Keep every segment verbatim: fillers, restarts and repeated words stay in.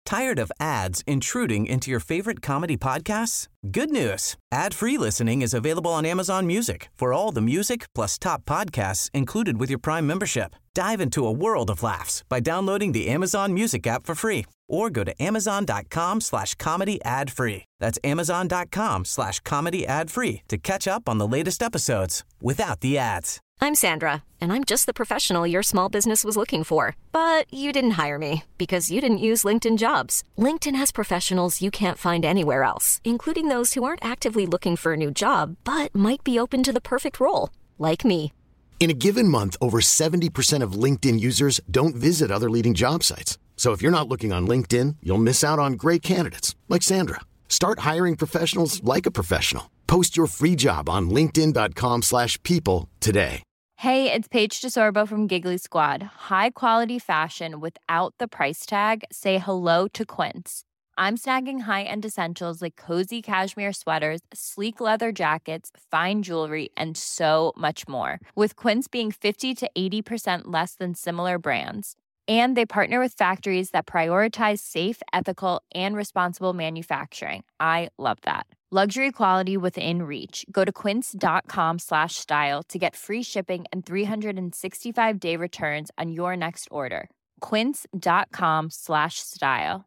Tired of ads intruding into your favorite comedy podcasts? Good news. Ad-free listening is available on Amazon Music for all the music plus top podcasts included with your Prime membership. Dive into a world of laughs by downloading the Amazon Music app for free or go to amazon.com slash comedy ad free. That's amazon.com slash comedy ad free to catch up on the latest episodes without the ads. I'm Sandra, and I'm just the professional your small business was looking for. But you didn't hire me because you didn't use LinkedIn Jobs. LinkedIn has professionals you can't find anywhere else, including those who aren't actively looking for a new job, but might be open to the perfect role, like me. In a given month, over seventy percent of LinkedIn users don't visit other leading job sites. So if you're not looking on LinkedIn, you'll miss out on great candidates, like Sandra. Start hiring professionals like a professional. Post your free job on linkedin.com slash people today. Hey, it's Paige DeSorbo from Giggly Squad. High quality fashion without the price tag. Say hello to Quince. I'm snagging high-end essentials like cozy cashmere sweaters, sleek leather jackets, fine jewelry, and so much more. With Quince being fifty to eighty percent less than similar brands. And they partner with factories that prioritize safe, ethical, and responsible manufacturing. I love that. Luxury quality within reach. Go to quince.com slash style to get free shipping and three sixty-five day returns on your next order. Quince.com slash style.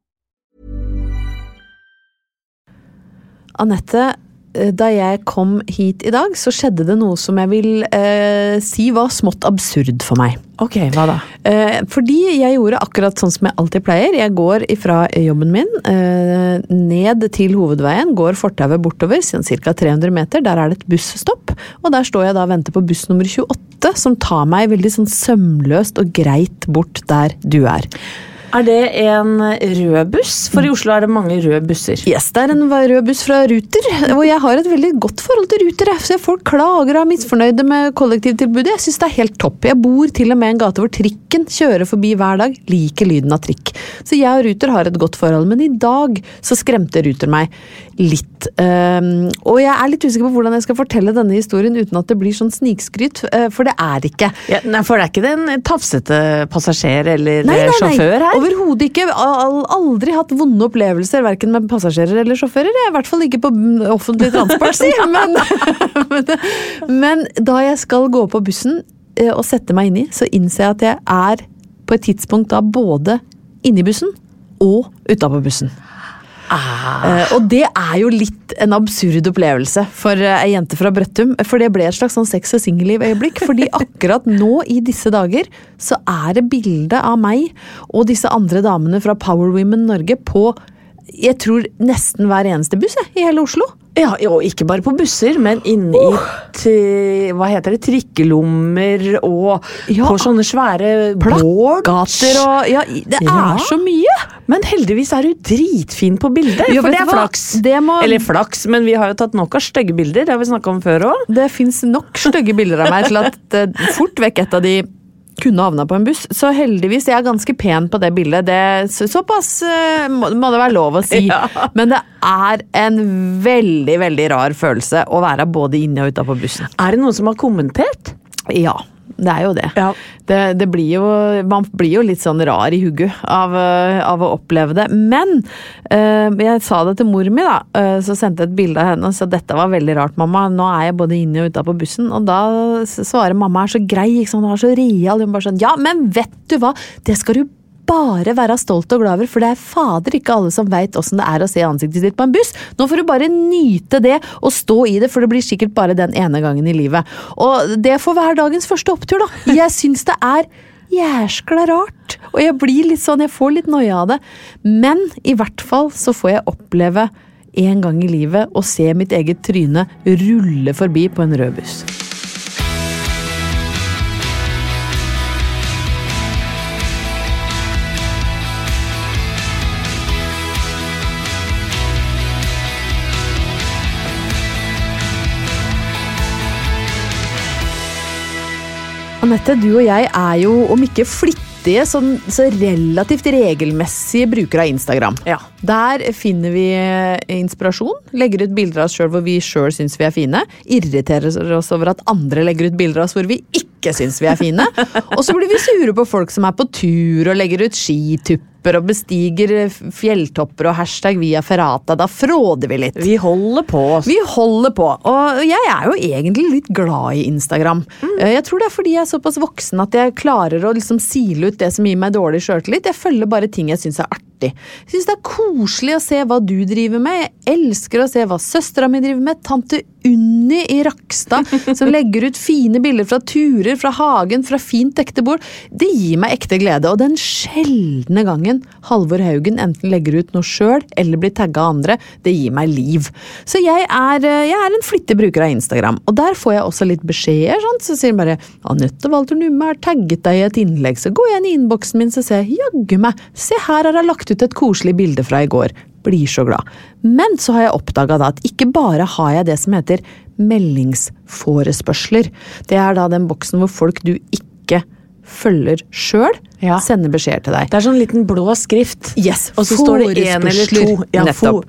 Annette, da jeg kom hit I dag, så skjedde det noe som jeg vil eh, si var smått absurd for meg. Ok, hva da? Eh, fordi jeg gjorde akkurat sånn som jeg alltid pleier. Jeg går ifra jobben min eh, ned til hovedveien, går fortauet bortover, cirka tre hundre meter, der er det et busstopp, og der står jeg da og venter på buss nummer tjueåtte, som tar meg veldig sånn sømløst og greit bort der du er. Er det en rød buss? For I Oslo er det mange røde busser. Yes, det er en rød buss fra Ruter, og jeg har et veldig godt forhold til Ruter. Så folk klager og er misfornøyde med kollektivtilbudet. Jeg synes det er helt topp. Jeg bor til og med I en gate hvor trikken kjører forbi hver dag, liker lyden av trikk. Så jeg og Ruter har et godt forhold, men I dag så skremte Ruter meg litt. Um, og jeg er litt usikker på hvordan jeg skal fortelle denne historien uten at det blir sånn snikskryt, for det er ikke. Ja, nei, for det er ikke den tafsete passasjer eller nei, nei, nei. sjåfør her? Overhodet ikke. Aldri hatt vonde opplevelser, hverken med passasjerer eller sjåfører. Jeg I hvert fall ikke på offentlig transport, si. Men, men, men da jeg skal gå på bussen og sette meg inn I, så innser jeg at jeg er på et tidspunkt da både inne I bussen og utenpå bussen. Ah. Og det er jo litt en absurd opplevelse for en jente fra Brøttum, for det ble et slags sånn sex- og singelliv-øyeblikk, fordi akkurat nå I disse dager så er det bilde av meg og disse andre damene fra Power Women Norge på, jeg tror nesten hver eneste buss jeg, I hele Oslo. Ja, og ikke bare på busser, men inne I t- hva heter det, trikkelommer og ja, på sånne svære plakater og ja, det er ja. Så mye. Men heldigvis er du dritfin på bildet, jo, for det er hva? flaks. Det må... Eller flaks, men vi har jo tatt nok av stygge bilder, det har vi snakket om før også. Det finnes nok stygge bilder av meg til at det fort vekk et av de kunne havna på en buss, så heldigvis jeg er ganske pen på det bildet, det, så, såpass uh, må, må det være lov å si, ja. Men det er en veldig, veldig rar følelse å være både inne og ute på bussen. Er det noen som har kommentert? Ja, det er jo det. Ja. Det, det blir jo, man blir jo litt sånn rar I hugget av, av å oppleve det, men uh, jeg sa det til mor mi da, uh, så sendte jeg et bilde av henne og sa, dette var veldig rart mamma, nå er jeg både inne og ute på bussen, og da svarer mamma er så grei, ikke sant? Hun er så real, hun bare sånn, ja, men vet du hva, det skal du bare være stolt og glad over, for det er fader ikke alle som vet hvordan det er å se ansiktet ditt på en buss. Nå får du bare nyte det og stå I det, for det blir sikkert bare den ene gangen I livet. Og det får være dagens første opptur da. Jeg synes det er jæskla rart, og jeg blir litt sånn, jeg får litt nøye av det. Men I hvert fall så får jeg oppleve en gang I livet og se mitt eget tryne rulle forbi på en rød buss. Annette, du og jeg er jo, om ikke flittige, sånn, så relativt regelmessige brukere av Instagram. Ja. Der finner vi inspirasjon, legger ut bilder av oss selv hvor vi selv synes vi er fine, irriterer oss over at andre legger ut bilder av oss hvor vi ikke ikke synes vi er fine. Og så blir vi sure på folk som er på tur og legger ut skitupper og bestiger fjelltopper og hashtag via ferrata. Da fråder vi litt. Vi holder på. Vi holder på. Og jeg er jo egentlig litt glad i Instagram. Mm. Jeg tror det er fordi jeg er såpass voksen at jeg klarer å liksom sile ut det som gir meg dårlig selvtillit. Jeg følger bare ting jeg synes er artig. Jeg synes det er koselig å se hva du driver med. Jeg elsker å se hva søstera mi driver med. Tante Unni i Rakstad, som legger ut fine bilder fra turer, fra hagen, fra fint dekte bord. Det gir meg ekte glede, og den sjeldne gangen Halvor Haugen enten legger ut noe selv, eller blir tagget av andre, det gir meg liv. Så jeg er, jeg er en flittig bruker av Instagram, og der får jeg også litt beskjeder, sånn. Så sier jeg bare, Anette Walter Numme har tagget deg i et innlegg, så går jeg inn i innboksen min, så ser jeg, jaggu meg, se her har jeg lagt ut et koselig bilde fra i går. Blir så glad. Men så har jeg oppdaget da at ikke bare har jeg det som heter meldingsforespørsler. Det er da den boksen hvor folk du ikke følger selv, ja. Sender beskjed til deg. Det er sånn liten blå skrift. Yes, og så står det en eller to. Ja, nettopp.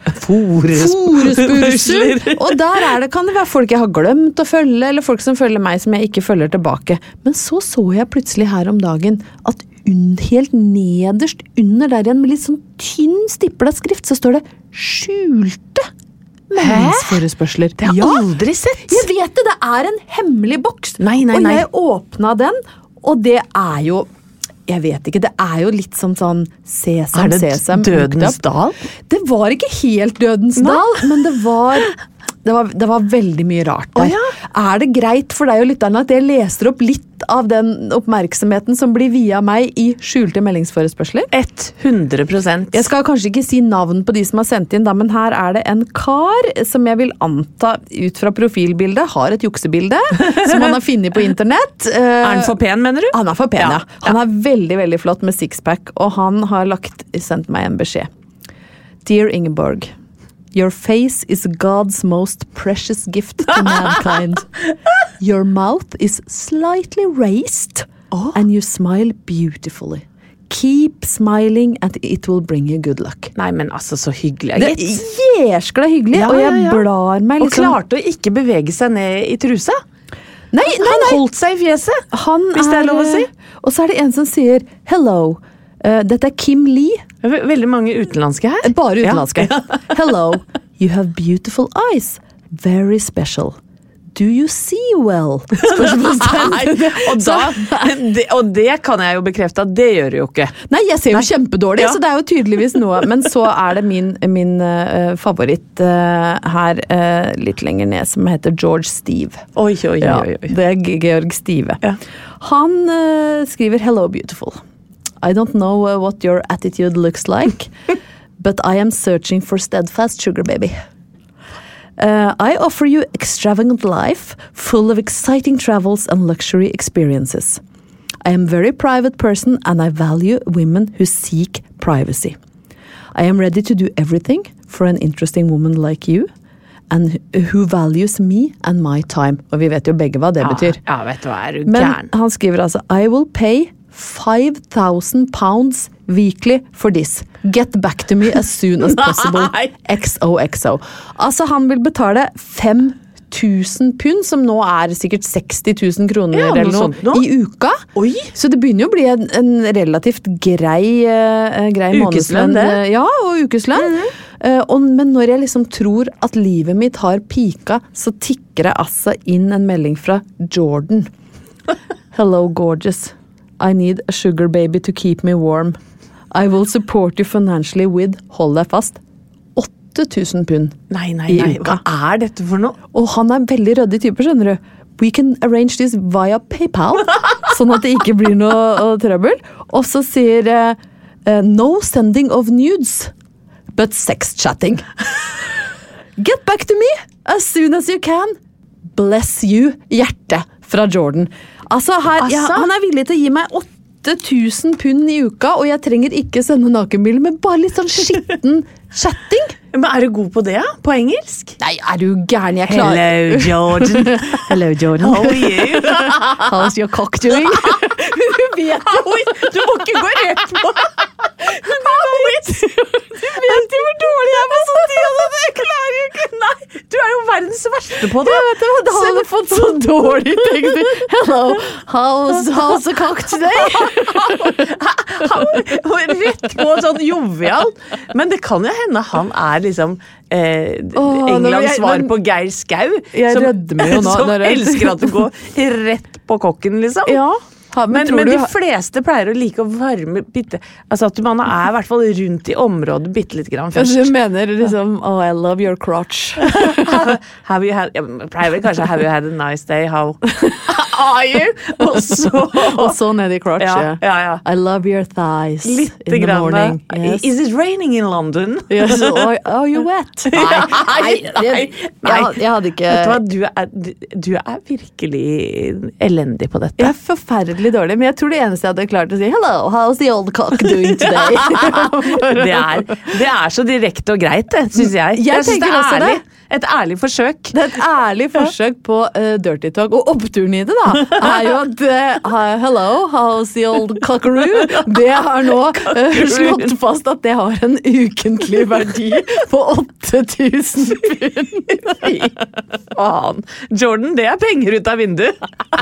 Forespørsler. Og der er det, kan det være folk jeg har glemt å følge, eller folk som følger meg som jeg ikke følger tilbake. Men så så jeg plutselig her om dagen at helt nederst under der igjen med litt sånn tynn stipplet skrift, så står det skjulte meldingsforespørsler. Det har jeg aldri sett. Jeg vet det, det er en hemmelig boks. Nei, nei, nei. Og jeg åpnet den, og det er jo, jeg vet ikke, det er jo litt som sånn sesam, er det sesam. Dødens dal? Det var ikke helt Dødens dal, men det var... Det var, det var veldig mye rart der. Oh, ja. Er det greit for deg og lytterne at jeg leser opp litt av den oppmerksomheten som blir via meg i skjulte meldingsforespørsler? hundre prosent. Jeg skal kanskje ikke si navn på de som har sendt inn, da, men her er det en kar som jeg vil anta ut fra profilbildet, har et juksebilde som han har funnet på internett. Er han for pen, mener du? Han er for pen, ja. ja. Han er veldig, veldig flott med sixpack, og han har lagt, sendt meg en beskjed. Dear Ingeborg, your face is God's most precious gift to mankind. Your mouth is slightly raised, oh. and you smile beautifully. Keep smiling and it will bring you good luck. Nei, men altså, så hyggelig. Det er jæskla hyggelig, ja, og jeg ja, ja. blar meg liksom... Og klarte å ikke bevege seg ned i trusa. Nei, nei, nei. Han holdt seg i fjeset, han hvis det er lov å si. Og så er det en som sier, hello, uh, dette er Kim Lee. Veldig mange utenlandske her. Bare utenlandske. Ja. Hello, you have beautiful eyes. Very special. Do you see well? Nei, og, da, det, og det kan jeg jo bekrefte at det gjør det jo ikke. Nei, jeg ser jo Nei. kjempedårlig, ja. Så det er jo tydeligvis noe. Men så er det min, min uh, favoritt uh, her uh, litt lenger ned, som heter George Steve. Oi, oi, oi. oi. Ja, det er Georg Stive. Ja. Han uh, skriver, hello beautiful. I don't know uh, what your attitude looks like, but I am searching for steadfast sugar baby. Uh, I offer you extravagant life, full of exciting travels and luxury experiences. I am a very private person and I value women who seek privacy. I am ready to do everything for an interesting woman like you, and who values me and my time. Og vi vet jo begge hva det ja, betyr. Ja, vet du hva, er du Men gæren? han skriver altså, I will pay five thousand pounds weekly for this. Get back to me as soon as possible. X O X O. Altså, han vil betale fem tusen pund, som nå er sikkert seksti tusen kroner ja, eller noe, noe i uka. Oi. Så det begynner jo å bli en, en relativt grei, uh, grei månedslønn. Ja, og ukeslønn. Mm-hmm. Uh, og, men når jeg liksom tror at livet mitt har pika, så tikker jeg altså inn en melding fra Jordan. Hello, gorgeous. I need a sugar baby to keep me warm. I will support you financially with, hold deg fast, åtte tusen pund nei, nei, i nei. uka. Hva er dette for noe? Og han er veldig røddig type, skjønner du. We can arrange this via PayPal, sånn at det ikke blir noe uh, trøbbel. Og så sier uh, uh, no sending of nudes, but sex chatting. Get back to me as soon as you can. Bless you, hjerte fra Jordan. Altså, her, altså? Ja, han er villig til å gi meg åtte tusen pund i uka, og jeg trenger ikke sende nakenbilder, men bare litt sånn skitten chatting. Men er du god på det, på engelsk? Nei, er du gæren? Jeg klarer... Hello, Jordan. Hello, Jordan. How are you? How's your cock doing? Du vet jo, du må ikke gå rett på. Du vet jo hvor dårlig jeg er på sånn tid, og det klarer jo ikke. Nei, du er jo verdens verste på det. Jeg vet det, da har du fått så dårlig tekst. Hello, how's, how's the cock today? Rett på sånn jovial. Men det kan jo hende han er liksom eh, Åh, Englands jeg- svar men- på Geir Skau. Jeg som, rødmer jo nå som når jeg- elsker at det går rett på kokken, liksom. Ja, ha, Men, tror men du de fleste pleier å like å varme bitte Altså at man er i hvert fall rundt i området bitte litt grann først. Du mener liksom Oh, I love your crotch. have, have you had Jeg pleier vel kanskje Have you had a nice day? How are you? Og så Og så ned i crotch. Ja, ja, ja. I love your thighs Litt in the grann. morning. Yes. Is it raining in London? Yes, are, are you wet? Nei, nei, jeg, jeg, jeg hadde ikke Vet du hva, du er, du, du er virkelig elendig på dette. Jeg er forferdelig dårlig, men jeg tror det eneste jeg hadde klart å si Hello, how's the old cock doing today? Det er, det er så direkte og greit, det, synes jeg. Jeg synes tenker det er også ærlig. det. Et ærlig forsøk. Det er et ærlig forsøk på uh, dirty talk, og oppturen i det da, er jo at uh, hello, how's the old cockaroo? Det har nå uh, slått fast at det har en ukentlig verdi på åtte tusen pund. Fy faen. Jordan, det er penger ut av vinduet.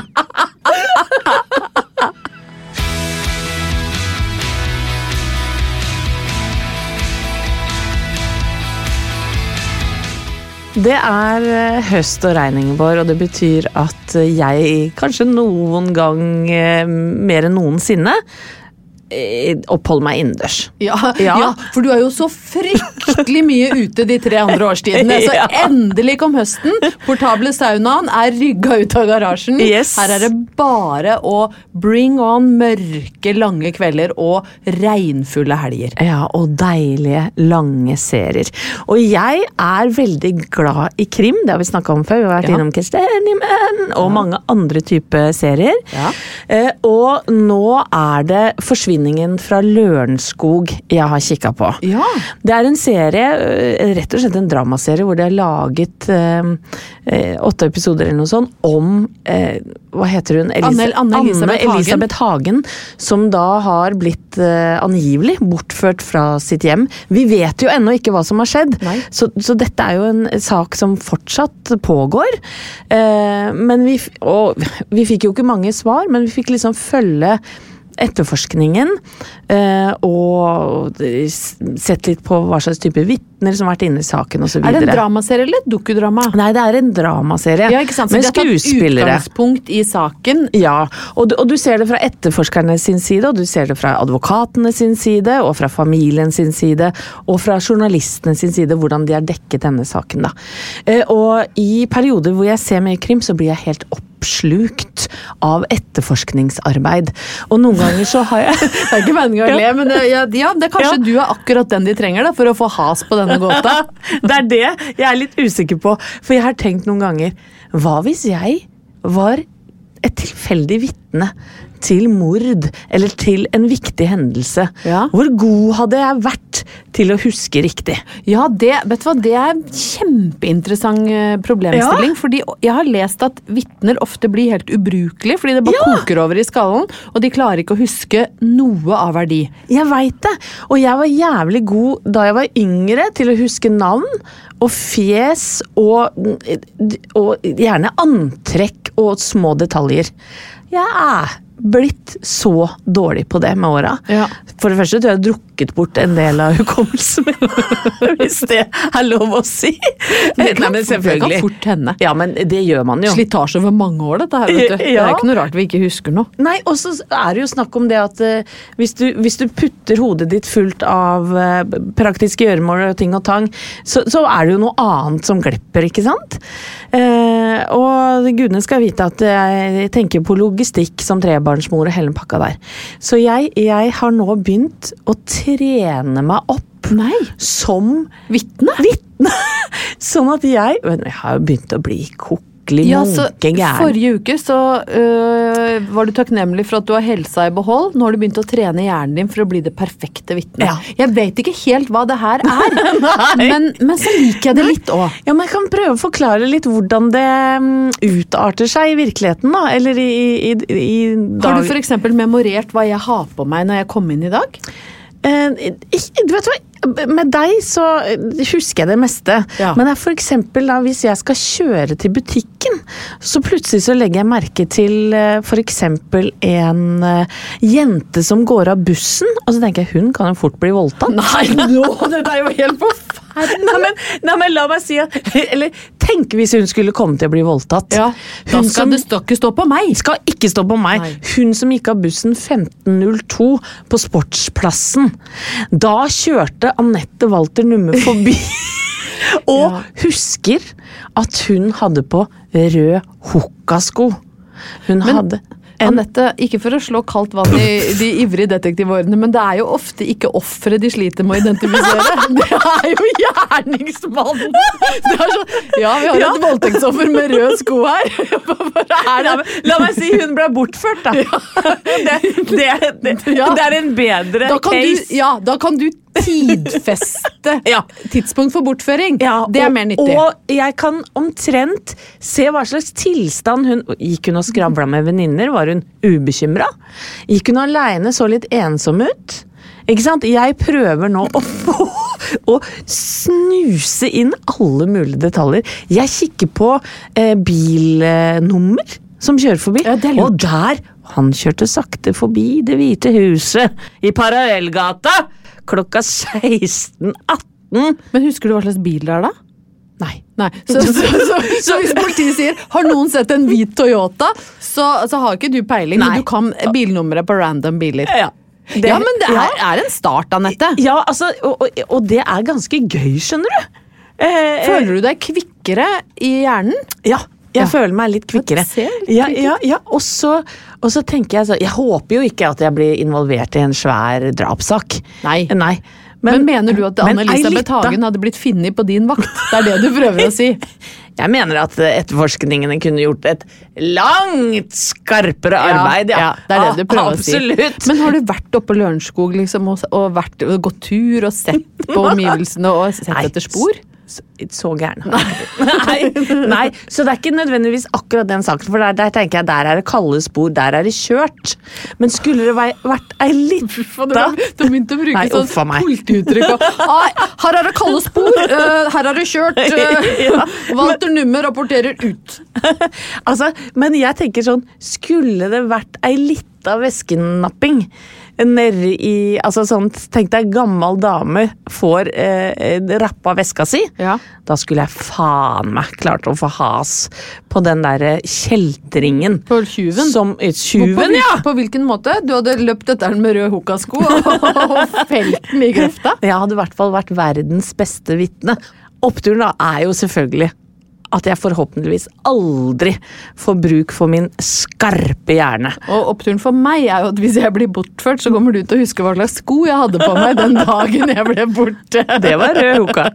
Det er eh, høst og regn, Ingeborg, og det betyr at jeg kanskje noen gang eh, mer enn noensinne eh, oppholder meg innendørs. Ja, Ja. ja, for du er jo så fryktelig mye ute de tre andre årstidene, så Ja. endelig kom høsten. Portable saunaen er rygga ut av garasjen. Yes. Her er det bare å bring on mørke, lange kvelder og regnfulle helger. Ja, og deilige, lange serier. Og jeg er veldig glad i krim, det har vi snakket om før. Vi har vært Ja. innom Kristianimen og mange andre typer serier. Ja. Eh, og nå er det Forsvinningen fra Lørenskog jeg har kikket på. Ja. Det er en serie, eh, rett og slett en dramaserie, hvor de har laget eh, eh, åtte episoder eller noe sånt, om, eh, hva heter hun? Elisa- Anne- Anne Elisabeth Hagen. Elisabeth Hagen, som da har blitt eh, angivelig bortført fra sitt hjem. Vi vet jo ennå ikke hva som har skjedd, Nei. så, så dette er jo en sak som fortsatt pågår. Eh, men vi, f- og vi fikk jo ikke mange svar, men vi fikk liksom følge etterforskningen eh, og s- sett litt på hva slags type vittner som har vært inne i saken og så Er det videre. en dramaserie eller et dokudrama? Nei, det er en dramaserie Ja, ikke sant? Så med de har tatt skuespillere. utgangspunkt i saken. Ja, og du, og du ser det fra etterforskerne sin side, og du ser det fra advokatene sin side, og fra familien sin side, og fra journalistene sin side, hvordan de har dekket denne saken da. Eh, og i perioder hvor jeg ser mye krim, så blir jeg helt oppslukt av etterforskningsarbeid. Og noen ganger så har jeg... Det er ikke meningen å le, men det, ja, ja, det er kanskje Ja. du er akkurat den de trenger da, for å få has på denne gåta. Det er det jeg er litt usikker på, for jeg har tenkt noen ganger, hva hvis jeg var et tilfeldig vitne til mord, eller til en viktig hendelse? Ja. Hvor god hadde jeg vært til å huske riktig? Ja, det, vet du hva, det er en kjempeinteressant eh, problemstilling, Ja. fordi jeg har lest at vittner ofte blir helt ubrukelige, fordi det bare Ja. koker over i skallen, og de klarer ikke å huske noe av verdi. Jeg vet det, og jeg var jævlig god da jeg var yngre til å huske navn og fjes og, og gjerne antrekk og små detaljer. Jeg er blitt så dårlig på det med åra. Ja. For det første tror jeg jeg har drukket bort en del av hukommelsen min, hvis det er lov å si. Det kan, Nei, men det kan fort hende. Ja, men det gjør man jo. Slitasje over mange år, dette her, vet du. Det Ja. er ikke noe rart vi ikke husker noe. Nei, og så er det jo snakk om det at uh, hvis, du, hvis du putter hodet ditt fullt av uh, praktiske gjøremål og ting og tang, så, så er det jo noe annet som glepper, ikke sant? Uh, og gudene skal vite at jeg tenker på logistikk som trebarnsmor og hele pakka der. Så jeg, jeg har nå begynt å trene meg opp Nei. som Vittne? vitne. Sånn at jeg, men jeg har jo begynt å bli kokkelig Ja, så munkegæren. forrige uke så øh, var du takknemlig for at du har helsa i behold. Nå har du begynt å trene hjernen din for å bli det perfekte vittne. Ja. Jeg vet ikke helt hva det her er, men, men så liker jeg det litt også. Ja, men jeg kan prøve å forklare litt hvordan det mm, utarter seg i virkeligheten, da, eller i, i, i dag. Har du for eksempel memorert hva jeg har på meg når jeg kom inn i dag? Eh, ikke, du vet hva, med deg så husker jeg det meste. Ja. Men det er for eksempel da, hvis jeg skal kjøre til butikken, så plutselig så legger jeg merke til eh, for eksempel en eh, jente som går av bussen, og så tenker jeg, hun kan jo fort bli voldtatt. Nei, nå, det er jo helt forferdelig. Nei, men, nei, men la meg si at, eller tenk hvis hun skulle komme til å bli voldtatt. Ja, da Hun skal som- det stå- ikke stå på meg. Skal ikke stå på meg. Nei. Hun som gikk av bussen femten null to på Sportsplassen. Da kjørte Anette Walter Numme forbi. Og Ja. husker at hun hadde på rød hukkasko. Hun Men- hadde en Anette, ikke for å slå kaldt vann i de ivrige detektivårene, men det er jo ofte ikke offeret de sliter med å identifisere. Det er jo gjerningsmannen! Det er så, ja, vi har Ja. et voldtektsoffer med rød sko her. Hvor er la, det? la meg si hun ble bortført, da. Det, det, det, Ja. det er en bedre Da kan du, case. ja, da kan du tidfeste Ja. tidspunkt for bortføring. Ja, det er og, mer nyttig. Og jeg kan omtrent se hva slags tilstand hun Gikk hun og skravla med venninner? Var hun ubekymra? Gikk hun alene, så litt ensom ut? Ikke sant? Jeg prøver nå å få å snuse inn alle mulige detaljer. Jeg kikker på eh, bilnummer som kjører forbi, Ja, det er lurt. og der han kjørte sakte forbi Det hvite huset i Parallellgata klokka seksten atten. Men husker du hva slags bil det er da? Nei. Nei, så, så, så, så hvis politiet sier, har noen sett en hvit Toyota, så, så har ikke du peiling, Nei. men du kan bilnummeret på random biler. Ja. Det- ja, men det ja. er, er en start, Anette. Ja, altså, og, og, og det er ganske gøy, skjønner du. Eh, Føler du deg kvikkere i hjernen? Ja, jeg Ja. føler meg litt kvikkere. Det ser litt Ja, ja, ja. Og, så, og så tenker jeg så, jeg håper jo ikke at jeg blir involvert i en svær drapssak. Nei. Nei. Men, mener du at men ei Anne-Elisabeth lita- Hagen hadde blitt funnet på din vakt? Det er det du prøver å si. Jeg mener at etterforskningene kunne gjort et langt skarpere arbeid. Ja, det er det du prøver å si. Absolutt. Men har du vært oppe på Lørenskog liksom, og, og, vært, og gått tur og sett på omgivelsene og sett Nei, etter spor? Så, så gæren. Nei, nei, så det er ikke nødvendigvis akkurat den saken, for der, der tenker jeg, der er det kalde spor, der er det kjørt. Men skulle det væ- vært ei lita Du har begynt å bruke Nei, sånn uff a meg. politiuttrykk. og, «Ai, Her er det kalde spor, eh, her er det kjørt. eh, Ja, Walter Numme rapporterer ut. Altså, men jeg tenker sånn, skulle det vært ei lita væskenapping nede i, altså sånn, tenk deg gammel dame får eh, rappa veska si, Ja. da skulle jeg faen meg klart å få has på den der kjeltringen. På tjuven. Som, eh, på, tjuven, hvil- ja! på hvilken måte? Du hadde løpt etter den med rød hukkasko og felt den i grøfta? Jeg hadde i hvert fall vært verdens beste vitne. Oppturen da er jo selvfølgelig at jeg forhåpentligvis aldri får bruk for min skarpe hjerne. Og oppturen for meg er jo at hvis jeg blir bortført, så kommer du til å huske hva slags sko jeg hadde på meg den dagen jeg ble borte. Det var rød hukka.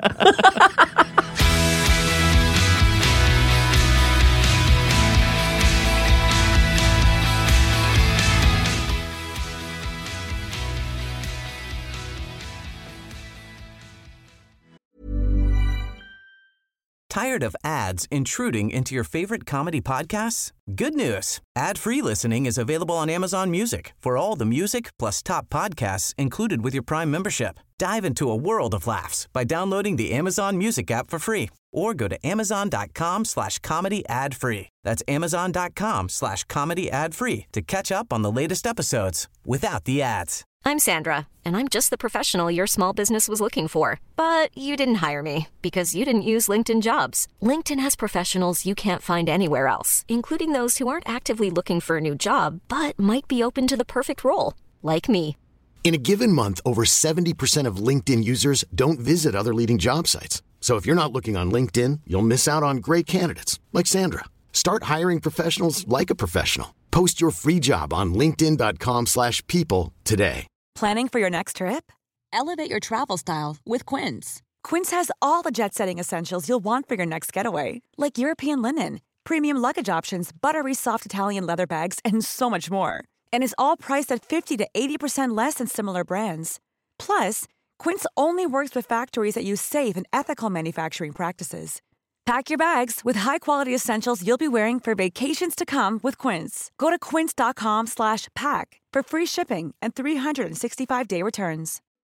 Tired of ads intruding into your favorite comedy podcasts? Good news. Ad-free listening is available on Amazon Music for all the music plus top podcasts included with your Prime membership. Dive into a world of laughs by downloading the Amazon Music app for free or go to amazon.com slash comedy ad free. That's amazon.com slash comedy ad free to catch up on the latest episodes without the ads. I'm Sandra, and I'm just the professional your small business was looking for. But you didn't hire me because you didn't use LinkedIn Jobs. LinkedIn has professionals you can't find anywhere else, including those who aren't actively looking for a new job, but might be open to the perfect role, like me. In a given month, over seventy percent of LinkedIn users don't visit other leading job sites. So if you're not looking on LinkedIn, you'll miss out on great candidates like Sandra. Start hiring professionals like a professional. Post your free job on linkedin.com slash people today. Planning for your next trip? Elevate your travel style with Quince. Quince has all the jet-setting essentials you'll want for your next getaway, like European linen, premium luggage options, buttery soft Italian leather bags, and so much more. And is all priced at fifty to eighty percent less than similar brands. Plus, Quince only works with factories that use safe and ethical manufacturing practices. Pack your bags with high-quality essentials you'll be wearing for vacations to come with Quince. Go to quince.com slash pack for free shipping and three sixty-five day returns.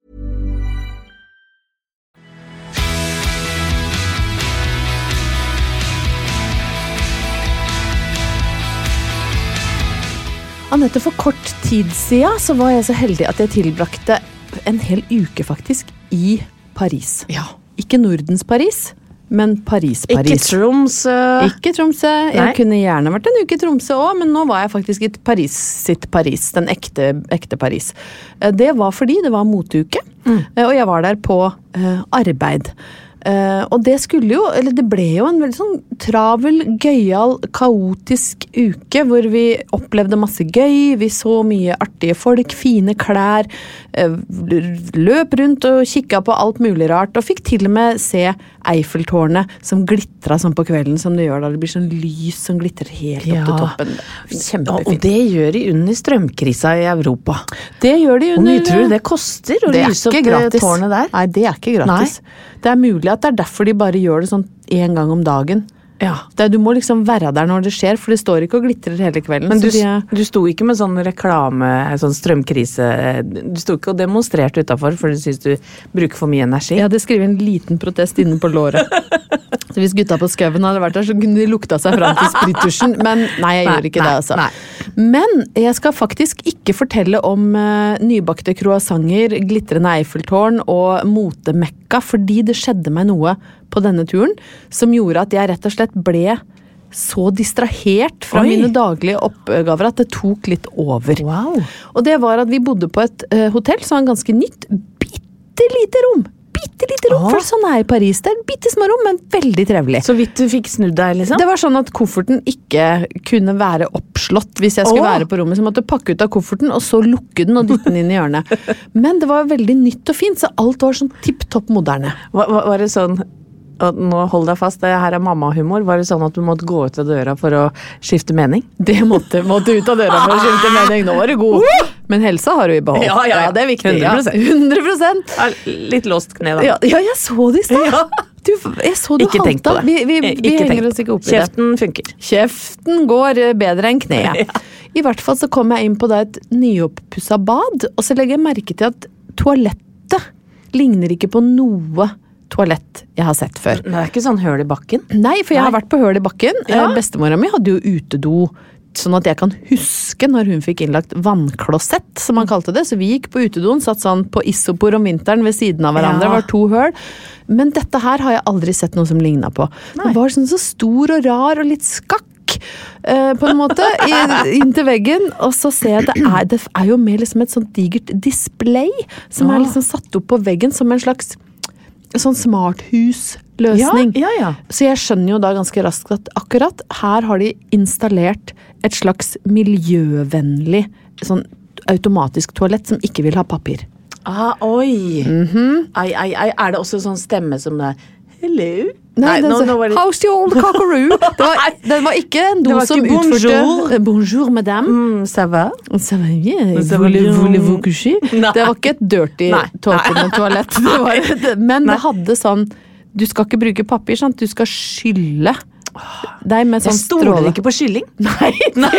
Anette, for kort tid siden så var jeg så heldig at jeg tilbrakte en hel uke faktisk i Paris. Ja. Ikke Nordens Paris, men Paris-Paris. Ikke Tromsø. Ikke Tromsø. Jeg Nei. kunne gjerne vært en uke i Tromsø også, men nå var jeg faktisk i Paris sitt Paris, den ekte, ekte Paris. Det var fordi det var moteuke, mm. og jeg var der på uh, arbeid. Uh, og det skulle jo, eller det ble jo en veldig sånn travel, gøyal, kaotisk uke, hvor vi opplevde masse gøy, vi så mye artige folk, fine klær, uh, løp rundt og kikket på alt mulig rart, og fikk til og med se Eiffeltårnet som glitret sånn på kvelden, som det gjør da det blir sånn lys som glitrer helt Ja. opp til toppen. Kjempefint. Og det gjør de under strømkrisa i Europa. Det gjør de Hvor under... mye tror du det koster å Det er lyse opp ikke det gratis. tårnet der? Nei, det er ikke gratis. Det er mulig at det er derfor de bare gjør det sånn en gang om dagen. Ja. Det, du må liksom være der når det skjer, for det står ikke og glitrer hele kvelden. Men du, så de er, du sto ikke med sånn reklame, sånn strømkrise, du sto ikke og demonstrerte utenfor, for du synes du bruker for mye energi. jeg hadde skrevet en liten protest inne på låret. Så hvis gutta på skauen hadde vært der, så kunne de lukta seg fram til sprittusjen. Men nei, jeg Nei, gjorde ikke nei, det, altså. nei. Men jeg skal faktisk ikke fortelle om uh, nybakte croissanter, glitrende Eiffeltårn og motemekka, fordi det skjedde meg noe på denne turen som gjorde at jeg rett og slett ble så distrahert fra Oi. mine daglige oppgaver at det tok litt over. Wow. Og det var at vi bodde på et uh, hotell som var ganske nytt, bitte lite rom. Bitte lite rom, Ah. for sånn er i Paris. Det er bitte små rom, men veldig trevelig. Så vidt du fikk snudd deg, liksom? Det var sånn at kofferten ikke kunne være oppslått hvis jeg skulle Åh. være på rommet. Så jeg måtte pakke ut av kofferten, og så lukke den og dytte den inn i hjørnet. Men det var veldig nytt og fint, så alt var sånn tipp-topp moderne. Var, var, var det sånn, og nå hold deg fast, det her er mammahumor, var det sånn at du måtte gå ut av døra for å skifte mening? Det måtte, måtte ut av døra for å skifte mening. Nå var du god. Men helsa har du i behold. Ja, ja, ja. det er viktig. hundre prosent. Ja. hundre prosent. Ja, litt låst kne da. Ja, ja, jeg så det i sted. Ja. Du, jeg så du Ikke tenk på halta. det. Vi, vi, vi Ikke tenk henger på oss ikke opp i det. Kjeften funker. Kjeften går bedre enn kneet. Ja. I hvert fall så kom jeg inn på da et nyoppusset bad, og så legger jeg merke til at toalettet ligner ikke på noe toalett jeg har sett før. Men det er ikke sånn høl i bakken? Nei, for jeg har Nei. vært på høl i bakken. Ja. Eh, Bestemora mi hadde jo utedo, sånn at jeg kan huske når hun fikk innlagt vannklosett, som man kalte det. Så vi gikk på utedoen, satt sånn på isopor om vinteren ved siden av hverandre, Ja. det var to høl. Men dette her har jeg aldri sett noe som lignet på. Nei. Det var sånn så stor og rar og litt skakk, eh, på en måte, i- inntil veggen. Og så ser jeg at det er, det er jo mer liksom et sånt digert display, som Ja. er liksom satt opp på veggen som en slags sånn smarthusløsning. Ja, ja, ja. Så jeg skjønner jo da ganske raskt at akkurat her har de installert et slags miljøvennlig sånn automatisk toalett som ikke vil ha papir. Ah, oi. Mhm. Ai, ai, ai. Er det også sånn stemme som det Hello? Nei, den nå, sa, nå var det How's the old cockaroo? Det var, det var ikke en do Det var som ikke bonjour. utførte Bonjour, madame. mm, Ça va? Ça va bien. Ça va Voulez- bien. voulez-vous coucher? Nei. Det var ikke et dirty, Nei. tåkende toalett. Det var, et- men Nei. det hadde sånn Du skal ikke bruke papir, sant? Du skal skylle deg med Jeg sånn stoler stråle. ikke på kylling. Nei, det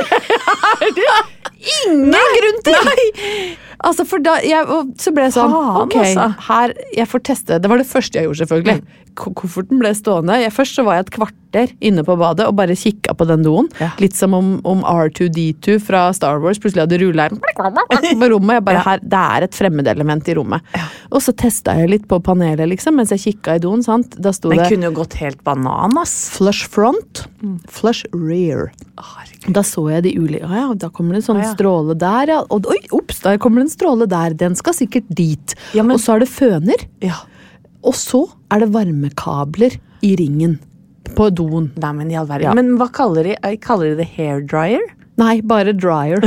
er det ingen grunn til! Altså, for da, jeg, og så ble jeg sånn, Faen, ok, altså. her, jeg får teste. Det var det første jeg gjorde, selvfølgelig. Ko- Kofferten ble stående. Jeg, først så var jeg et kvarter inne på badet og bare kikket på den doen. Ja. Litt som om, om R to D two fra Star Wars plutselig hadde rullet på rommet. Jeg bare, Ja. her, det er et fremmedelement i rommet. Og så testet jeg litt på panelet, liksom, mens jeg kikket i doen, sant? Da sto Men det kunne jo gått helt banan, ass. flush front, flush rear. Da så jeg de ulike, ja, ja, da kommer det en sånn Ah, ja. stråle der, ja. Og, oi, opps, der kommer det en stråle der, den skal sikkert dit. Ja, men- Og så er det føner, Ja. og så er det varmekabler i ringen på doen. Nei, men i all verden. Ja. Men hva kaller de, eh, kaller de det hair dryer? Nei, bare dryer.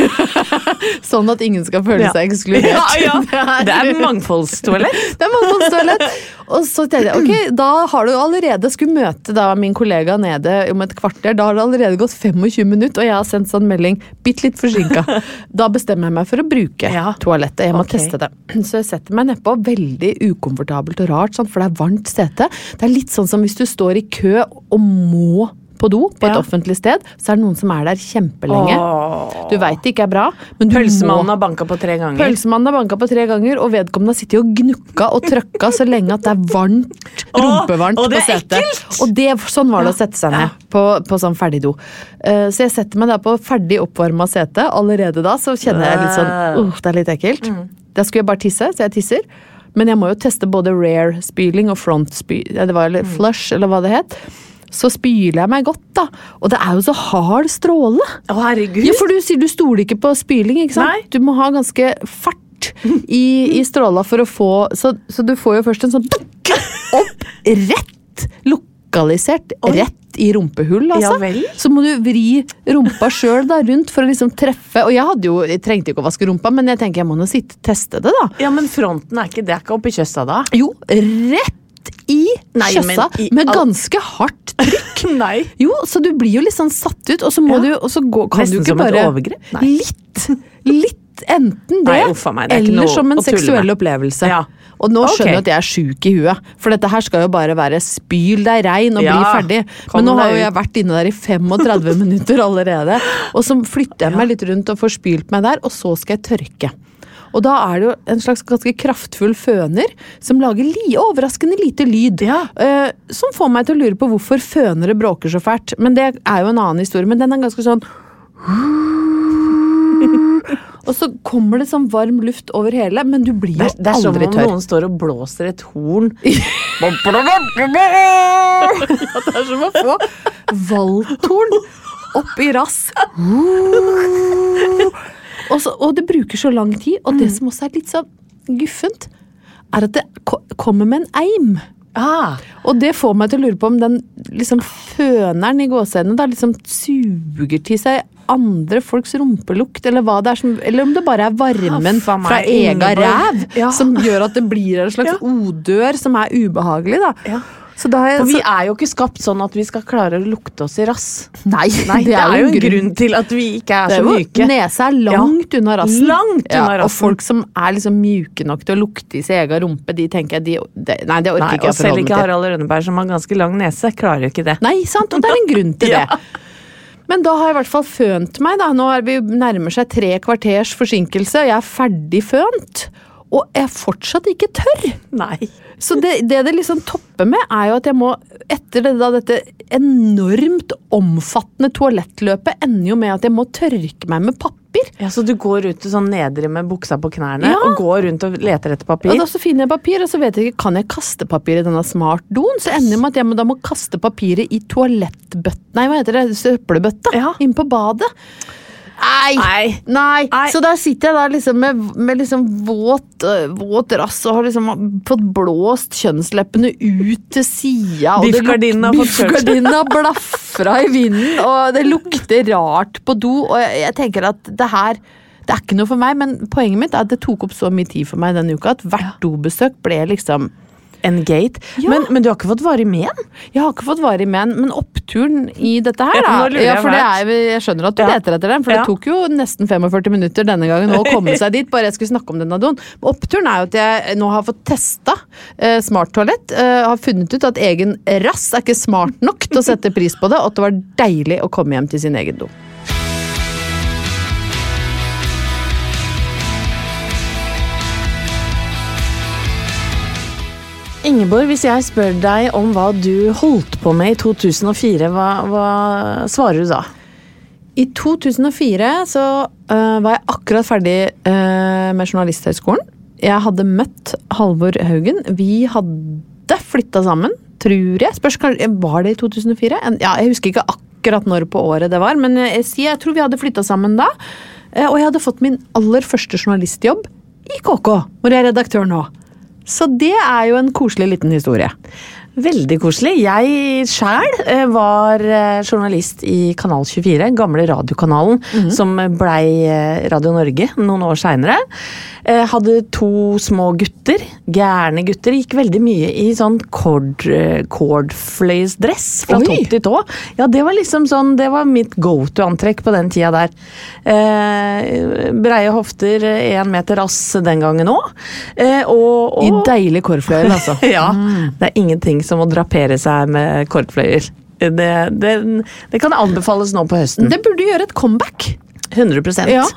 Sånn at ingen skal føle Ja. seg ekskludert. Det er mangfoldstoalett. Det er mangfoldstoalett. Og så tenkte jeg, ok, da har du allerede skulle møte da min kollega nede om et kvarter, da har det allerede gått tjuefem minutter, og jeg har sendt sånn melding, bitt litt forsinket. Da bestemmer jeg meg for å bruke Ja. toalettet, jeg må Ok. teste det. Så jeg setter meg nedpå, veldig ukomfortabelt og rart, sant? For det er varmt sete. Det er litt sånn som hvis du står i kø og må på do på et Ja. offentlig sted, så er det noen som er der kjempelenge. Åh. Du vet det ikke er bra, men du Pølsemannen må... har banka på tre ganger. Pølsemannen har banka på tre ganger, og vedkommende har sittet og gnukka og trøkka så lenge at det er varmt, rumpevarmt Åh, det på er setet. ekkelt! Og det, sånn var det å sette seg ned på, på sånn ferdig do. Uh, så jeg setter meg da på ferdig oppvarma sete. Allerede da så kjenner jeg litt sånn, uh, det er litt ekkelt. Mm. Da skulle jeg bare tisse, så jeg tisser. Men jeg må jo teste både rare spyling og front spyling, det var eller flush, eller hva det het. Så spyler jeg meg godt da, og det er jo så hard stråle. Å, herregud. Ja, for du sier du stoler ikke på spyling, ikke sant? Nei. Du må ha ganske fart i, i stråla for å få, så, så du får jo først en sånn opp, rett, lokalisert, Oi. rett i rumpehull, altså. Ja vel. Så må du vri rumpa selv da rundt for å liksom treffe, og jeg hadde jo, jeg trengte jo ikke å vaske rumpa, men jeg tenker jeg må nå sitte teste det da. Ja, men fronten er ikke, det er ikke oppi kjøssa da. Jo, rett i Nei, men kjøssa, i med all- ganske hardt trykk. Nei. Jo, så du blir jo litt sånn satt ut, og så må Ja. du, og så gå, kan Nesten du ikke som et bare... overgrep? Nei. Litt, litt enten det, Nei, uff a meg, det er ikke eller noe som en å tulle seksuell med. opplevelse. Ja. Og nå skjønner jeg Ok. at jeg er syk i huet, for dette her skal jo bare være spyl deg rein og Ja, bli ferdig. kom Men nå har deg jo ut. jeg vært inne der i femogtredve minutter allerede, og så flytter jeg meg litt rundt og får spylt meg der, og så skal jeg tørke. Og da er det jo en slags ganske kraftfull føner som lager li, overraskende lite lyd. Ja. eh, som får meg til å lure på hvorfor fønere bråker så fælt. Men det er jo en annen historie, men den er ganske sånn... Og så kommer det sånn varm luft over hele, men du blir jo Det, er- det er som aldri om tørr. noen står og blåser et horn. Det er som å få valthorn opp i rass. Og, så, og det bruker så lang tid, og det som også er litt sånn guffent, er at det ko- kommer med en eim. Ah, Og det får meg til å lure på om den liksom føneren i gåsehudene da liksom suger til seg andre folks rumpelukt, eller hva det er som, eller om det bare er varmen Huff a meg, fra egen Ingeborg. ræv Ja. som gjør at det blir en slags Ja. odør som er ubehagelig da. Ja. Så da har jeg, for vi så, er jo ikke skapt sånn at vi skal klare å lukte oss i rass. nei, Nei, det, er jo en grunn til at vi ikke er Det så er jo, myke. nese er langt unna rassen. Langt unna Og rassen. folk som er liksom mjuke nok til å lukte i sin egen rumpe, de tenker jeg, de, de, nei, det orker Nei, ikke og jeg selv forholde ikke meg til. Harald Rønneberg, som har ganske lang nese, klarer jo ikke det. Nei, sant, og det er en grunn til Ja. det. Men da har jeg i hvert fall fønt meg da. Nå er vi nærmer seg tre kvarters forsinkelse, og jeg er ferdig fønt. Og jeg er fortsatt ikke tørr. Nei. Så det det, det liksom topper med er jo at jeg må, etter det, da, dette enormt omfattende toalettløpet, ender jo med at jeg må tørke meg med papir. Ja, så du går ut sånn nedre med buksa på knærne, Ja. og går rundt og leter etter papir? Og da så finner jeg papir, og så vet jeg ikke, kan jeg kaste papir i denne smartdoen? Så ender jeg med at jeg må, da må kaste papiret i toalettbøtten, nei, hva heter det, søppelbøtta, Ja. inn på badet. Nei, Nei. nei, Nei. så der sitter jeg da liksom med, med liksom våt, øh, våt rass og har liksom fått blåst kjønnsleppene ut til sida. og det luk- Biffgardinen har fått kjørt. Biffgardinen har blafra i vinden, og det lukter rart på do, og jeg, jeg tenker at det her, det er ikke noe for meg, men poenget mitt er at det tok opp så mye tid for meg denne uka, at hvert dobesøk ble liksom... En gate. Ja. Men, men du har ikke fått varig men? Jeg har ikke fått varig men, men oppturen i dette her Ja, da, nå lurer jeg ja, for det fælt. er, jeg skjønner at du Ja. leter etter den, for Ja. det tok jo nesten førtifem minutter denne gangen å komme seg dit, bare jeg skulle snakke om denne doen. Men oppturen er jo at jeg nå har fått testa eh, smarttoalett, eh, har funnet ut at egen rass er ikke smart nok til å sette pris på det, og at det var deilig å komme hjem til sin egen do. Ingeborg, hvis jeg spør deg om hva du holdt på med i to tusen og fire, hva, hva svarer du da? I to tusen og fire så øh, var jeg akkurat ferdig øh, med Journalisthøgskolen. Jeg hadde møtt Halvor Haugen. Vi hadde flyttet sammen, tror jeg. Spørs, kanskje, var det i to tusen og fire? En- Ja, jeg husker ikke akkurat når på året det var, men jeg, sier, jeg tror vi hadde flyttet sammen da. Eh, Og jeg hadde fått min aller første journalistjobb i K K, hvor jeg er redaktør nå. Så det er jo en koselig liten historie. Veldig koselig. Jeg selv eh, var eh, journalist i Kanal tjuefire, gamle radiokanalen, som blei eh, Radio Norge noen år senere. Eh, hadde to små gutter, gærne gutter, gikk veldig mye i sånn cord, eh, cordfløyelsdress fra Oi! topp til tå. Ja, det var liksom sånn, det var mitt go-to-antrekk på den tida der. Eh, breie hofter, en meter rass den gangen også. Eh, og, I og deilig korfløyel, altså. ja, det er ingenting som å drapere seg med kordfløyer. Det, det, det kan anbefales nå på høsten. Det burde gjøre et comeback. hundre prosent. Ja.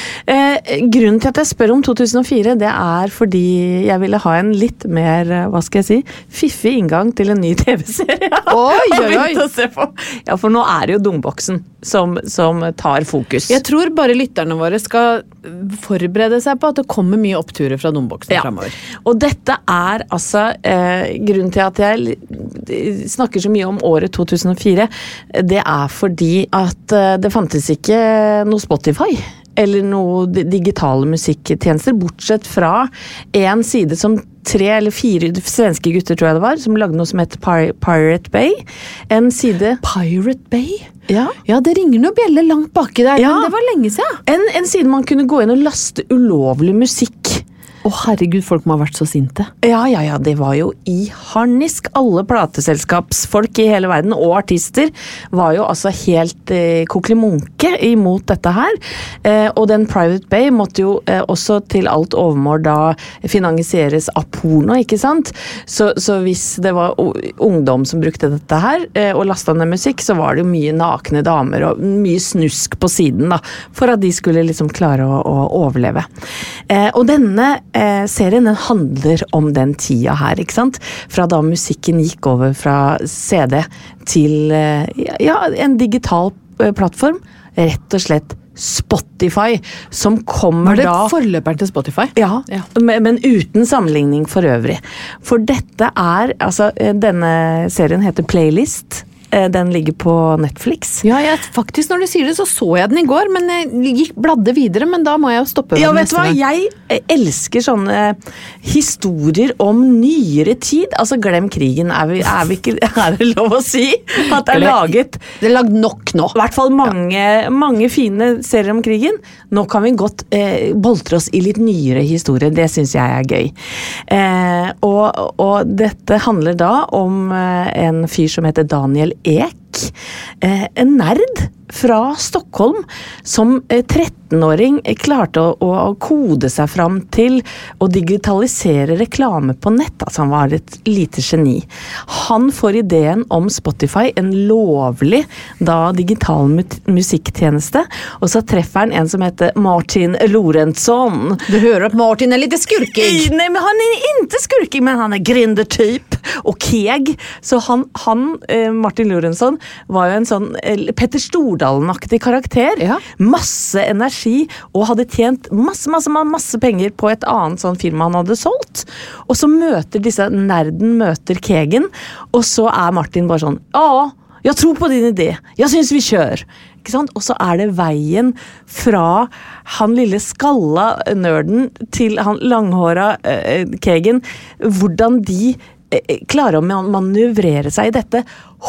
Eh, grunnen til at jeg spør om to tusen og fire, det er fordi jeg ville ha en litt mer, hva skal jeg si, fiffig inngang til en ny tv-serie. Oi, oi, oi. Å se på. Ja, for nå er det jo Dungboksen som, som tar fokus. Jeg tror bare lytterne våre skal forberede seg på at det kommer mye oppturer fra Dungboksen Ja. fremover. Og dette er altså eh, grunnen til at jeg snakker så mye om året to tusen og fire, det er fordi at eh, det fantes ikke noe Spotify eller noe digitale musikktjenester, bortsett fra en side som tre eller fire svenske gutter, tror jeg det var, som lagde noe som heter Pir- Pirate Bay. En side... Pirate Bay? Ja. Ja, det ringer noe bjelle langt baki der, Ja. men det var lenge siden. En, en side man kunne gå inn og laste ulovlig musikk. Å herregud, folk må ha vært så sinte. Ja, ja, ja, det var jo i harnisk. Alle plateselskapsfolk i hele verden, og artister, var jo altså helt eh, kokelimunke imot dette her. Eh, og den Pirate Bay måtte jo eh, også til alt overmål da finansieres av porno, ikke sant? Så, så hvis det var o- ungdom som brukte dette her, eh, og lastet ned musikk, så var det jo mye nakne damer og mye snusk på siden da, for at de skulle liksom klare å, å overleve. Eh, og denne Eh, serien den handler om den tida her, ikke sant? Fra da musikken gikk over fra C D til eh, ja, en digital eh, plattform, rett og slett Spotify, som kommer Var det da... forløperen til Spotify? Ja, Ja. men men uten sammenligning for øvrig. For dette er, altså, eh, denne serien heter Playlist. Eh, Den ligger på Netflix. Ja, jeg, faktisk når du sier det, så så jeg den i går, men jeg gikk bladde videre, men da må jeg jo stoppe. Ja, den vet du neste hva? gang. Jeg elsker sånne historier om nyere tid. Altså, glem krigen. Er, vi, er, vi ikke, er det lov å si? At det er Glem- laget Det er lagd nok nå. i hvert fall mange, mange fine serier om krigen. Nå kan vi godt eh, boltre oss i litt nyere historie. Det synes jeg er gøy. Eh, og, og dette handler da om eh, en fyr som heter Daniel Ek. Eh, en nerd fra Stockholm som eh, trettenåring klarte å, å kode seg fram til å digitalisere reklame på nett. Altså, han var et lite geni. Han får ideen om Spotify, en lovlig da digital mu- musikktjeneste, og så treffer han en som heter Martin Lorentzon. Du hører at Martin er litt skurkig. Nej, men han är inte skurkig, men han är grindertyp och keg. Så han, han eh, Martin Lorentzon, var jo en sånn eh, Petter Stordalen-aktig karakter. Ja. Masse energi, og hadde tjent masse, masse, ma- masse penger på et annet sånn firma han hadde solgt. Og så møter disse, nerden møter kegen, og så er Martin bare sånn, ja, jeg tror på din idé, jeg synes vi kjør. Ikke sant? Og så er det veien fra han lille skalla nerden til han langhåra eh, kegen, hvordan de eh, klarer å man- manøvrere seg i dette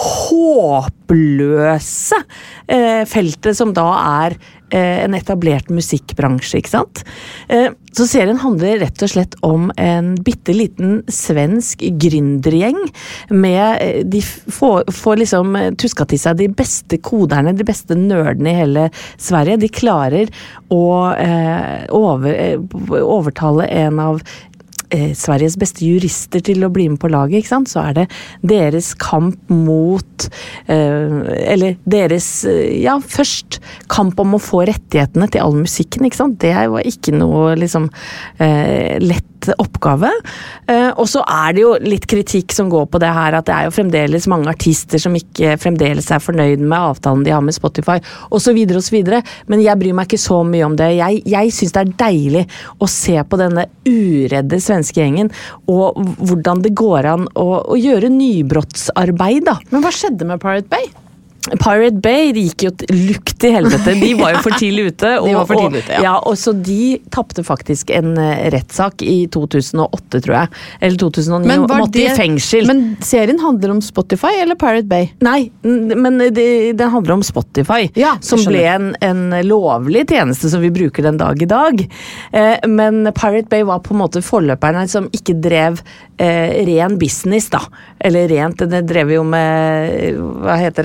håpløse eh, feltet som da er eh, en etablert musikkbransje, ikke sant? Eh, så serien handler rett og slett om en bitteliten svensk gründergjeng med, eh, de får, får liksom eh, tuska til seg de beste koderne, de beste nerdene i hele Sverige. De klarer å eh, over, eh, overtale en av eh, Sveriges beste jurister til å bli med på laget, ikke sant? Så er det deres kamp mot, eh, eller deres, eh, ja, først kamp om å få rettighetene til all musikken, ikke sant? Det var ikke noe liksom eh, lett oppgave. Eh, og så er det jo litt kritikk som går på det her, at det er jo fremdeles mange artister som ikke fremdeles er fornøyd med avtalen de har med Spotify, og så videre og så videre, men jeg bryr meg ikke så mye om det. Jeg, jeg synes det er deilig å se på denne uredde svenske gjengen, og hvordan det går an å, å gjøre nybrottsarbeid, da. Men hva skjedde med Pirate Bay? Pirate Bay de gikk jo til lukt i helvete. De var jo for tidlig ute. Og, De var for tidlig ute, ja. Og, ja, og så de tappte faktisk en uh, rettssak i to tusen og åtte, tror jeg. Eller to tusen og ni, og var måtte i fengsel. Men serien handler om Spotify eller Pirate Bay? Nei, n- men det, det handler om Spotify, Ja, som jeg ble en, en lovlig tjeneste som vi bruker den dag i dag. Eh, men Pirate Bay var på en måte forløperne som ikke drev eh, ren business, da. Eller rent, det drev jo med, hva heter det?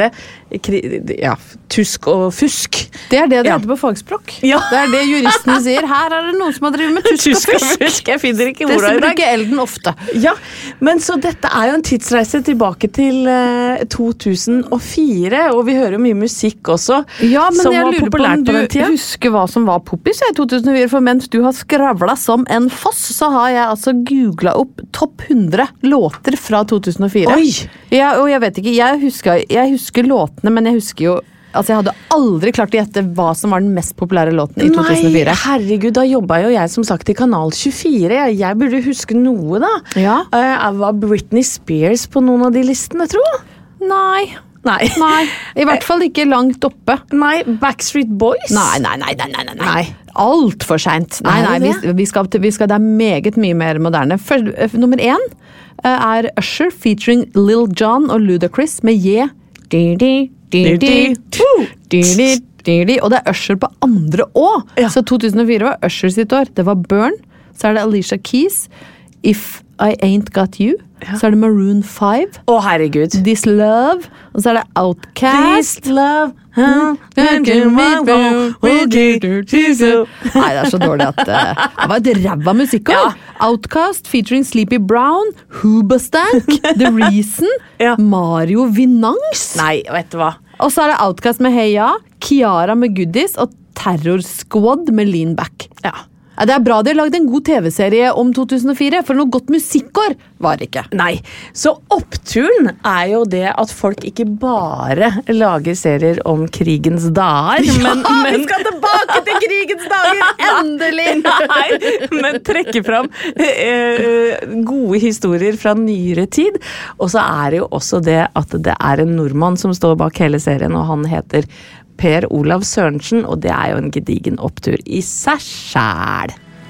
ja, tusk og fusk. Det er det det Ja. heter på fagspråk. Ja. Det er det juristene sier. Her er det noen som har drevet med tusk, Tusk og og fusk. fusk. Jeg finner ikke Det ordet i dag. bruker Elden ofte. Ja, men så dette er jo en tidsreise tilbake til eh, to tusen og fire, og vi hører jo mye musikk også, Ja, men som jeg var lurer på populært om på du den tida. husker hva som var poppis i to tusen og fire, for mens du har skravla som en foss, så har jeg altså googla opp topp hundre låter fra to tusen og fire. Oi! Ja, og jeg vet ikke, jeg husker, jeg husker låtene, men jeg husker jo Altså, jeg hadde aldri klart å gjette hva som var den mest populære låten i to tusen og fire. Nei, herregud, da jobbet jo jeg som sagt i Kanal tjuefire. Jeg, jeg burde huske noe da. Ja. Eh, var Britney Spears på noen av de listene, tro? Nei. Nei. Nei. I hvert fall ikke langt oppe. Nei, Backstreet Boys? Nei, nei, nei, nei, nei, nei. Nei. Alt for sent. Nei, Er nei, det vi, vi, skal, til- vi skal, det er meget mye mer moderne. Først, eh, nummer én eh, er Usher featuring Lil Jon og Ludacris med Ye. Di, di, di, di, Woo! Di, di, di, di. Og det er Usher på andre år. Ja. Så to tusen og fire var Usher sitt år. Det var Burn. Så er det Alicia Keys. If I Ain't Got You. Så er det Maroon five. Å, herregud. This Love. Og så er det Outcast. This love huh? Nei, det er så dårlig at uh, det var et ræva musikkår. Ja. Outcast featuring Sleepy Brown, Hoobastank, The Reason, Ja. Mario Vinangs. Nei, vet du hva? Og så er det Outcast med Heia, Kiara med Goodies og Terror Squad med Lean Back. Ja. Ja, det er bra de har lagd en god T V-serie om to tusen og fire, for noe godt musikkår var det ikke. Nei, så oppturen er jo det at folk ikke bare lager serier om krigens dager, men, men vi skal tilbake til krigens dager! Endelig! Nei, men trekke fram eh, gode historier fra nyere tid. Og så er det jo også det at det er en nordmann som står bak hele serien, og han heter Per Olav Sørensen, og det er jo en gedigen opptur i seg sjæl.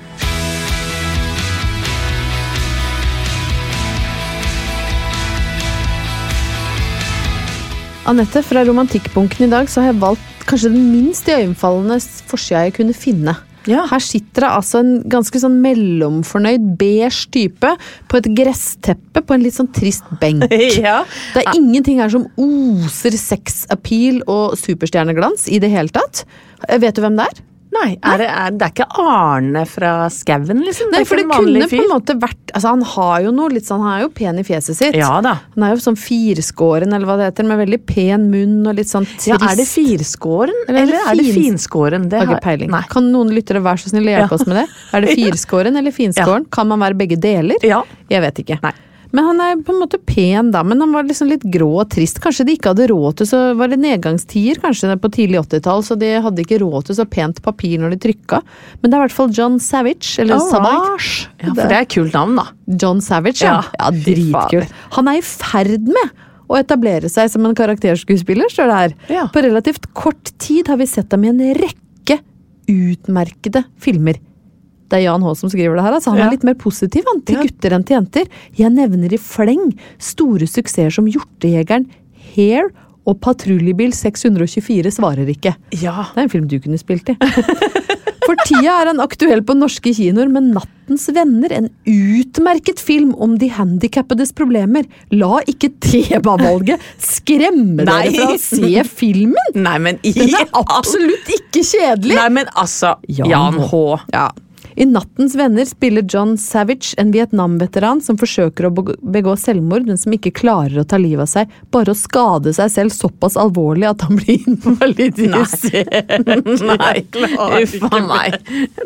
Anette, fra romantikkbunken i dag så har jeg valgt kanskje den minst iøynefallende forsida jeg kunne finne. Ja. Her sitter det altså en ganske sånn mellomfornøyd beige type på et gressteppe på en litt sånn trist benk. Ja. Det er ingenting her som oser sexappeal og superstjerneglans i det hele tatt. Vet du hvem det er? Nei, er det, er, det er ikke Arne fra Skauen, liksom? Nei, er for det ikke en vanlig kunne på en måte vært altså Han har jo noe litt sånn, han er jo pen i fjeset sitt. Ja da. Han er jo sånn firskåren, eller hva det heter, med veldig pen munn og litt sånn trist. Ja, er det firskåren, Eller eller, er det er det fin- finskåren? Det Har ikke peiling. Nei. Kan noen lyttere være så snill å hjelpe Ja. oss med det? Er det firskåren eller finskåren? Kan man være begge deler? Ja. Jeg vet ikke. Nei. Men han er på en måte pen da, men han var liksom litt grå og trist. Kanskje de ikke hadde råd til så var det nedgangstider kanskje på tidlig åttitall, så de hadde ikke råd til så pent papir når de trykka. Men det er i hvert fall John Savage, eller All Savage. Ja, for det er et kult navn, da. John Savage, ja. Ja, Ja, fy dritkult. Han er i ferd med å etablere seg som en karakterskuespiller, står det her. Ja. På relativt kort tid har vi sett ham i en rekke utmerkede filmer. Det er Jan H. som skriver det her, altså han Ja. er litt mer positiv han, til Ja. gutter enn til jenter. Jeg nevner i fleng store suksesser som Hjortejegeren, Hair og Patruljebil seks hundre tjuefire svarer ikke. Ja. Det er en film du kunne spilt i. For tida er han aktuell på norske kinoer med Nattens venner, en utmerket film om de handikappedes problemer. La ikke temavalget skremme Nei. dere fra å se filmen! Nei, men i Den er absolutt ikke kjedelig! Nei, men altså, Jan Jan H. Ja. I Nattens venner spiller John Savage en Vietnam-veteran som forsøker å beg- begå selvmord, men som ikke klarer å ta livet av seg, bare å skade seg selv såpass alvorlig at han blir invalidisert. Nei, uff a meg.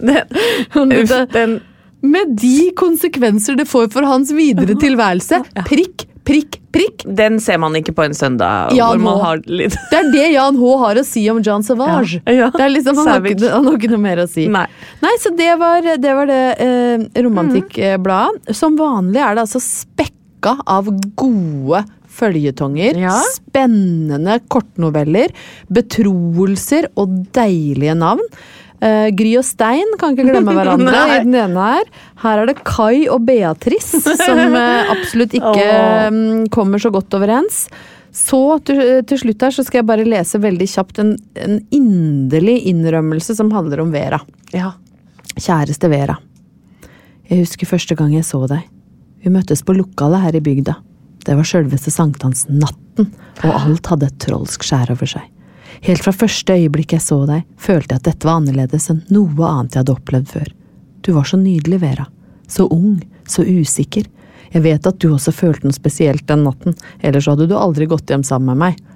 Den, uff, den Med de konsekvenser det får for hans videre tilværelse. Prikk, prikk, prikk. Den ser man ikke på en søndag. Jan hvor man H. har litt Det er det Jan H. har å si om John Savage. Ja, ja. Det er liksom, han, har Savage. ikke, han har ikke noe mer å si. Nei. Nei, så det var det, var det eh, romantikkbladet. Som vanlig er det altså spekka av gode følgetonger, Ja. spennende kortnoveller, betroelser og deilige navn. Uh, Gry og Stein kan ikke glemme hverandre Nei. i den ene her. Her er det Kai og Beatrice, som uh, absolutt ikke Åh. um, kommer så godt overens. Så til, til slutt her så skal jeg bare lese veldig kjapt en, en inderlig innrømmelse som handler om Vera. Ja. Kjæreste Vera. Jeg husker første gang jeg så deg. Vi møttes på lokalet her i bygda. Det var selveste sankthansnatten, og alt hadde et trolsk skjær over seg. Helt fra første øyeblikk jeg så deg, følte jeg at dette var annerledes enn noe annet jeg hadde opplevd før. Du var så nydelig, Vera. Så ung, så usikker. Jeg vet at du også følte noe spesielt den natten, ellers hadde du aldri gått hjem sammen med meg.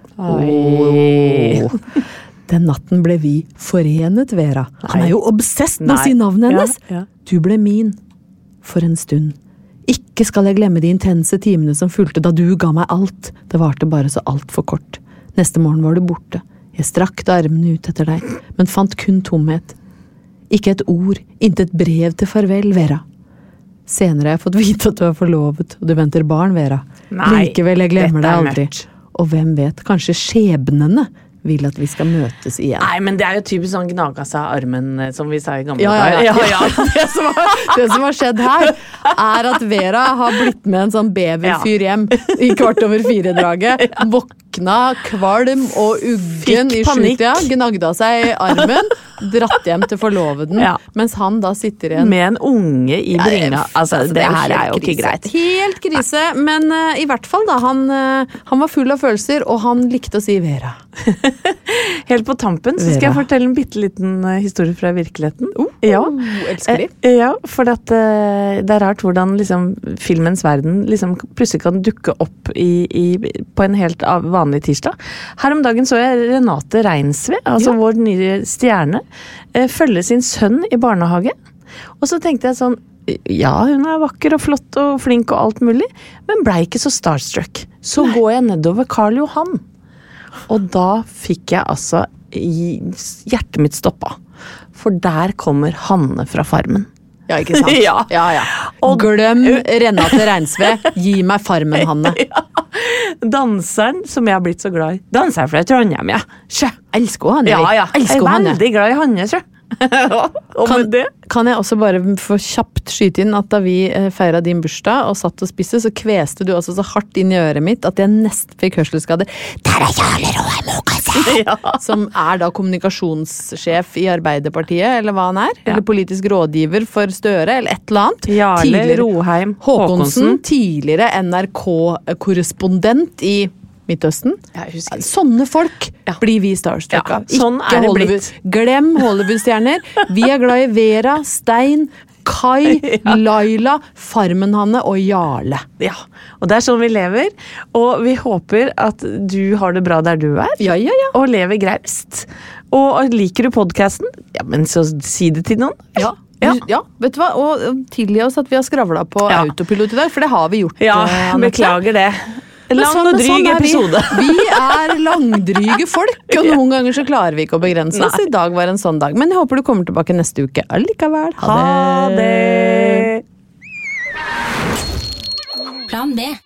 Oi. Den natten ble vi forenet, Vera. Han er jo obsessed med å si navnet hennes. Ja, ja. Du ble min. For en stund. Ikke skal jeg glemme de intense timene som fulgte da du ga meg alt. Det varte bare så alt for kort. Neste morgen var du borte. Jeg strakte armene ut etter deg, men fant kun tomhet. Ikke et ord, intet brev til farvel, Vera. Senere har jeg fått vite at du er forlovet, og du venter barn, Vera. Nei, likevel, jeg glemmer deg aldri. Mørkt. Og hvem vet, kanskje skjebnene vil at vi skal møtes igjen. Nei, men det er jo typisk sånn gnaga seg armen, som vi sa i gamle ja, dager. Ja, ja, ja. Det, som har, det som har skjedd her, er at Vera har blitt med en sånn beverfyr hjem i kvart over fire-draget. Våkna, kvalm og uggen i skjutja, gnagda seg i armen, dratt hjem til forloveden, ja. Mens han da sitter igjen med en unge i bringa. Altså, altså, det, det her er jo ikke greit. Helt krise, men uh, i hvert fall da, han, uh, han var full av følelser, og han likte å si Vera. Helt på tampen så skal Vera. Jeg fortelle en bitteliten uh, historie fra virkeligheten. Uh, ja. Elsker de. Uh, ja, for at, uh, det er rart hvordan liksom, filmens verden liksom, plutselig kan dukke opp i, i, på en helt vanlig tirsdag. Her om dagen så jeg Renate Reinsve, altså ja. Vår nye stjerne, uh, følge sin sønn i barnehage. Og så tenkte jeg sånn, ja, hun er vakker og flott og flink og alt mulig, men ble ikke så starstruck. Så Nei. Går jeg nedover Karl Johan. Og da fikk jeg altså hjertet mitt stoppa. For der kommer Hanne fra Farmen. Ja, ikke sant? ja. Ja, ja. Og glem Renate Reinsve. Gi meg Farmen, Hanne. Ja. Danseren som jeg har blitt så glad i. Danseren fra Trondheim, ja. Sjø. Elsker Hanne. Ja, ja. Elsker jeg er Hanne. Veldig glad i Hanne, sjø. Og kan, med det kan jeg også bare få kjapt skyte inn at da vi eh, feiret din bursdag og satt og spiste, så kveste du også så hardt inn i øret mitt at jeg nesten fikk hørselsskader. Der er Jarle Roar ja. Som er da kommunikasjonssjef i Arbeiderpartiet, eller hva han er, ja. Eller politisk rådgiver for Støre, eller et eller annet. Jarle Roheim Håkonsen, Håkonsen, tidligere N R K-korrespondent i Midtøsten. Sånne folk ja. Blir vi starstruck av. Ja, sånn er det blitt. Glem Hollywood-stjerner. Vi er glad i Vera, Stein, Kai, ja. Laila, Farmen-Hanne og Jarle. Ja, og det er sånn vi lever. Og vi håper at du har det bra der du er. Ja, ja, ja. Og lever graust. Og liker du podcasten? Ja, men så si det til noen. Ja. Ja. ja, vet du hva? Og tilgi oss at vi har skravlet på ja. Autopilot i dag, for det har vi gjort. Ja, beklager det. Lang sånn, og dryg sånn episode. Vi. vi er langdryge folk, og noen ganger så klarer vi ikke å begrense oss. I dag var en sånn dag. Men jeg håper du kommer tilbake neste uke allikevel. Ha, ha det! Plan B.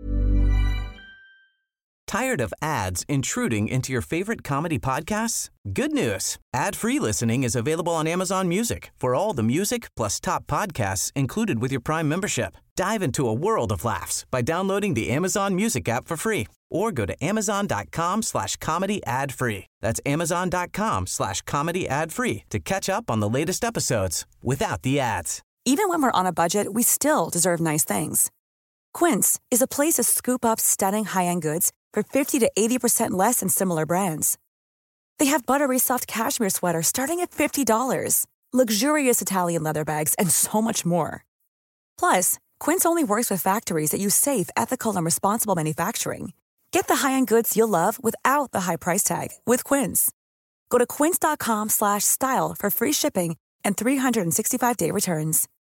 Tired of ads intruding into your favorite comedy podcasts? Good news. Ad-free listening is available on Amazon Music for all the music plus top podcasts included with your Prime membership. Dive into a world of laughs by downloading the Amazon Music app for free or go to amazon.com slash comedy ad free. That's amazon.com slash comedy ad free to catch up on the latest episodes without the ads. Even when we're on a budget, we still deserve nice things. Quince is a place to scoop up stunning high-end goods for fifty to eighty percent less than similar brands. They have buttery soft cashmere sweaters starting at fifty dollars, luxurious Italian leather bags, and so much more. Plus, Quince only works with factories that use safe, ethical, and responsible manufacturing. Get the high-end goods you'll love without the high price tag with Quince. Go to quince.com slash style for free shipping and three sixty-five day returns.